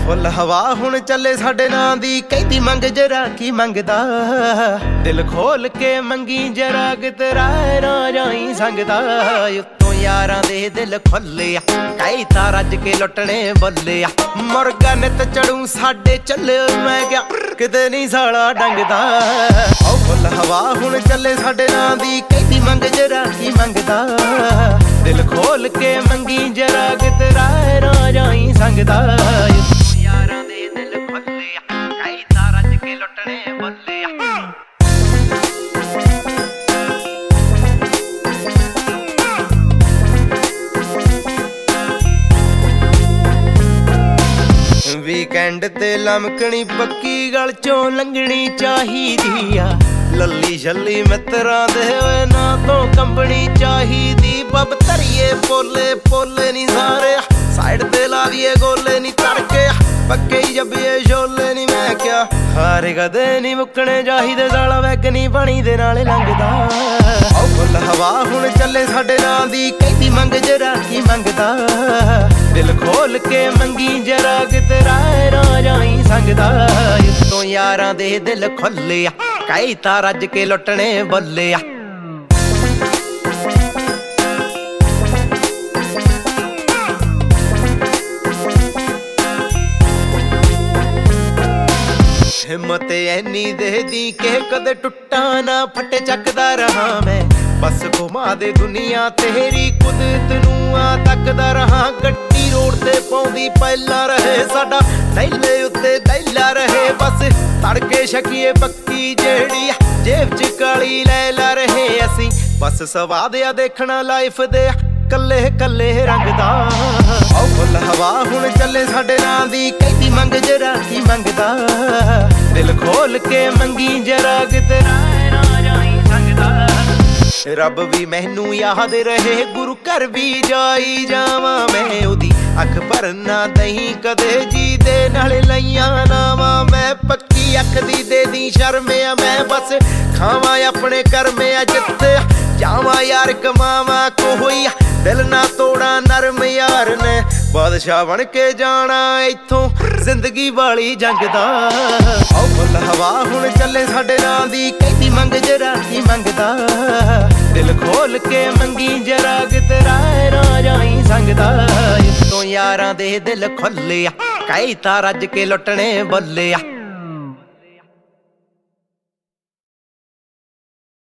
full हवा हुण चले साडे नां दी कहदी मंग जरा की मंगदा दिल खोल के मंगी जरा कितरा ना जाई संगदा उत्तों यारां दे दिल खुले कई तां रज के लुटने बोले मुर्गा नित चढ़ू साडे चले मैं गया किते नहीं साला डंगदा फुल हवा हुण चले साडे नां दी कहदी मंग जरा की मंगदा दिल खोल के मंगी जरा कितरा ना जाई संगदा यारां दे दिल खुले कई तां रज के लुटने बोले वीकेंड ते लमकनी पक्की गल चों लंघनी चाहिदी आ लल्ली छल्ली मित्तरां दे ना तो कंबनी चाहिदी बब धरिए पोले पोले नी सारे साइड ते ला दिए गोले नी तड़के पक्के ही जब्बिए छोले नी मैं क्या हारे कदे नी मुक्कने चाहिदे साला वैग नी पानी दे नाल लंघदा फुल हवा हुण चले साडे नां दी कहदी मंग जरा की मंगदा दिल खोल के मंगी जरा कितरा ना जाई संगदा उत्तों यारां दे दिल खुले कई तां रज के लुटने बोले हिम्मत ऐनी दे दी के कदे टुट्टा ना फटे चकदा रहा मैं बस घुमा दे दुनिया तेरी कुदरत नूं तकदा रहा गड्डी रोड ते पौंदी पहला रहे साडा दैले उत्ते दैला रहे बस तड़के शकीए पक्की जेड़ी जेब च काली लैला रहे असी बस स्वाद आ देखना लाइफ दे कल्ले कल्ले रंगदा फुल हवा हुण चले साडे नां दी कहदी मंग जरा की मंगदा दिल खोल के मंगी जरा कितरा ना जाई संगदा रब भी मैनू याद रहे गुरु घर भी जाई जावां मैं ओदी अख भरना दही कदे जी दे नाल लईयां नावां मैं पक्की अख दी दे दी शर्मिया मैं बस खावां अपने कर्मे जित्ते जावां यार कमावां कोई दिल ना तोड़ा नरम यार ने बादशाह बन के जाना इथों जिंदगी वाली जंग दा फुल हवा हुण चले साडे नां दी कहदी मंग जरा की मंगदा दिल खोल के मंगी जरा कितरा ना जाई संगदा उत्तों यारां दे दिल खुले कई तां रज के लुटने बोले